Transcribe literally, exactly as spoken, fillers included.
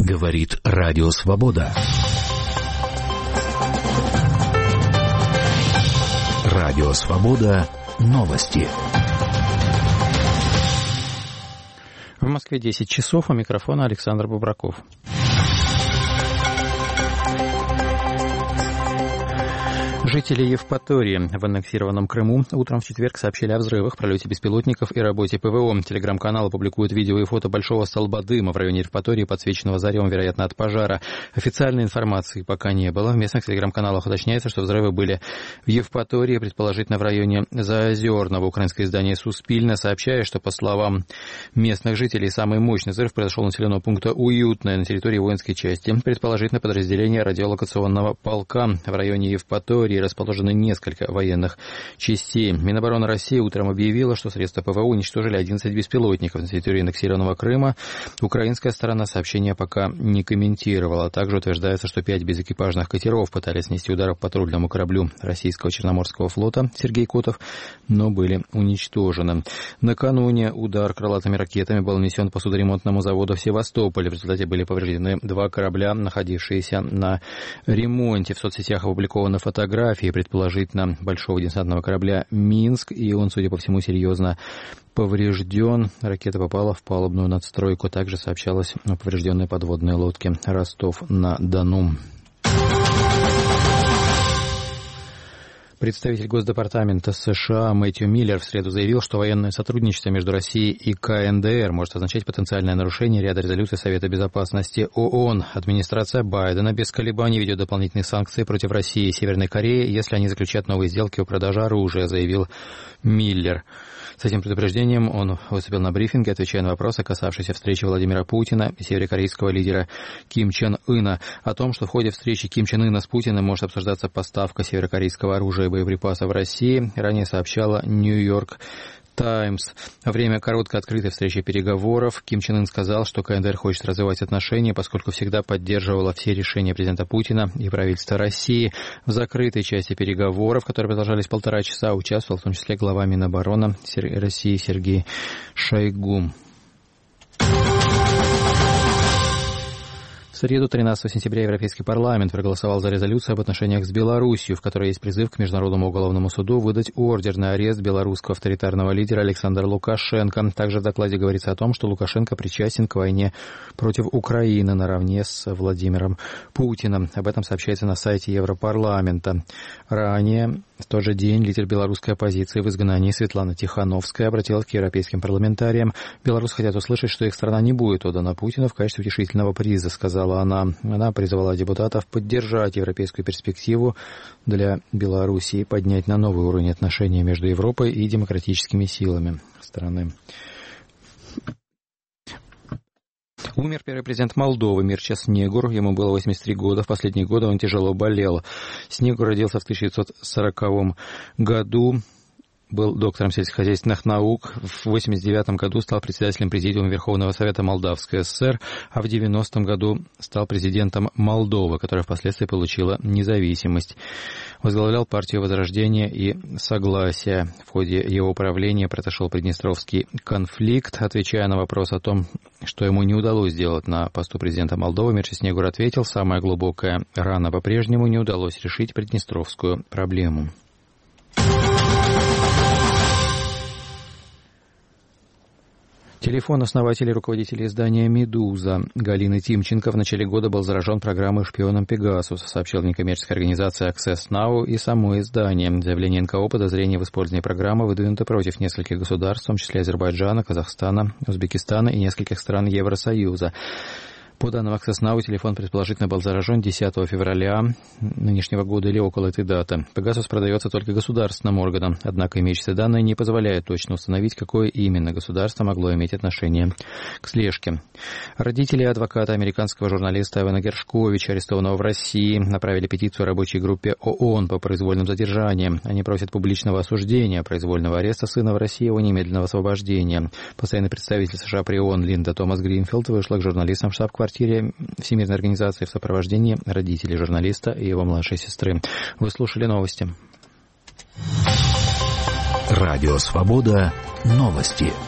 Говорит Радио Свобода. Радио Свобода. Новости. В Москве десять часов, у микрофона Александр Бубраков. Жители Евпатории в аннексированном Крыму утром в четверг сообщили о взрывах, пролете беспилотников и работе ПВО. Телеграм-каналы публикуют видео и фото большого столба дыма в районе Евпатории, подсвеченного заревом, вероятно, от пожара. Официальной информации пока не было. В местных телеграм-каналах уточняется, что взрывы были в Евпатории, предположительно в районе Заозерного. Украинское издание «Суспильно» сообщает, что, по словам местных жителей, самый мощный взрыв произошел у населенного пункта Уютное на территории воинской части. Предположительно, подразделение радиолокационного полка в районе Евпатории. Расположены несколько военных частей. Минобороны России утром объявила, что средства ПВО уничтожили одиннадцать беспилотников на территории аннексированного Крыма. Украинская сторона сообщения пока не комментировала. Также утверждается, что пять безэкипажных катеров пытались нанести удар по патрульному кораблю российского Черноморского флота «Сергей Котов», но были уничтожены. Накануне удар крылатыми ракетами был нанесен по судоремонтному заводу в Севастополе. В результате были повреждены два корабля, находившиеся на ремонте. В соцсетях опубликованы фотографии предположительно большого десантного корабля «Минск», и он, судя по всему, серьезно поврежден. Ракета попала в палубную надстройку. Также сообщалось о поврежденной подводной лодке «Ростов-на-Дону». Представитель Госдепартамента США Мэтью Миллер в среду заявил, что военное сотрудничество между Россией и ка эн дэ эр может означать потенциальное нарушение ряда резолюций Совета Безопасности ООН. Администрация Байдена без колебаний ведет дополнительные санкции против России и Северной Кореи, если они заключат новые сделки о продаже оружия, заявил Миллер. С этим предупреждением он выступил на брифинге, отвечая на вопросы, касавшиеся встречи Владимира Путина и северокорейского лидера Ким Чен Ына. О том, что в ходе встречи Ким Чен Ына с Путиным может обсуждаться поставка северокорейского оружия и боеприпасов в России, ранее сообщала Нью-Йорк Таймс. Во время короткой открытой встречи переговоров Ким Чен Ын сказал, что ка эн дэ эр хочет развивать отношения, поскольку всегда поддерживала все решения президента Путина и правительства России. В закрытой части переговоров, которые продолжались полтора часа, участвовал в том числе глава Минобороны России Сергей Шойгу. В среду, тринадцатого сентября, Европейский парламент проголосовал за резолюцию об отношениях с Белоруссией, в которой есть призыв к Международному уголовному суду выдать ордер на арест белорусского авторитарного лидера Александра Лукашенко. Также в докладе говорится о том, что Лукашенко причастен к войне против Украины наравне с Владимиром Путиным. Об этом сообщается на сайте Европарламента. Ранее, в тот же день, лидер белорусской оппозиции в изгнании Светлана Тихановская обратилась к европейским парламентариям. Белорусы хотят услышать, что их страна не будет отдана Путину в качестве утешительного приза, сказала она. Она призвала депутатов поддержать европейскую перспективу для Белоруссии, поднять на новый уровень отношения между Европой и демократическими силами страны. Умер первый президент Молдовы Мирча Снегур. Ему было восемьдесят три года. В последние годы он тяжело болел. Снегур родился в тысяча девятьсот сороковом году. Был доктором сельскохозяйственных наук. В восемьдесят девятом году стал председателем Президиума Верховного Совета Молдавской ССР, а в девяностом году стал президентом Молдовы, которая впоследствии получила независимость. Возглавлял партию Возрождения и Согласия. В ходе его правления произошел Приднестровский конфликт. Отвечая на вопрос о том, что ему не удалось сделать на посту президента Молдовы, Мирча Снегур ответил: самая глубокая рана по-прежнему не удалось решить Приднестровскую проблему. Телефон основателя и руководителя издания «Медуза» Галины Тимченко в начале года был заражен программой «Шпионом Пегасус», сообщила некоммерческая организация Access Now и само издание. Заявление эн ка о подозрения в использовании программы выдвинуто против нескольких государств, в том числе Азербайджана, Казахстана, Узбекистана и нескольких стран Евросоюза. По данным Access Now, телефон предположительно был заражен десятого февраля нынешнего года или около этой даты. Пегасус продается только государственным органам, однако имеющиеся данные не позволяют точно установить, какое именно государство могло иметь отношение к слежке. Родители адвоката американского журналиста Эвана Гершковича, арестованного в России, направили петицию рабочей группе ООН по произвольным задержаниям. Они просят публичного осуждения произвольного ареста сына в России и его немедленного освобождения. Постоянный представитель США при ООН Линда Томас Гринфилд вышла к журналистам в штаб-квартире Всемирной организации в сопровождении родителей журналиста и его младшей сестры. Вы слушали новости. Радио Свобода. Новости.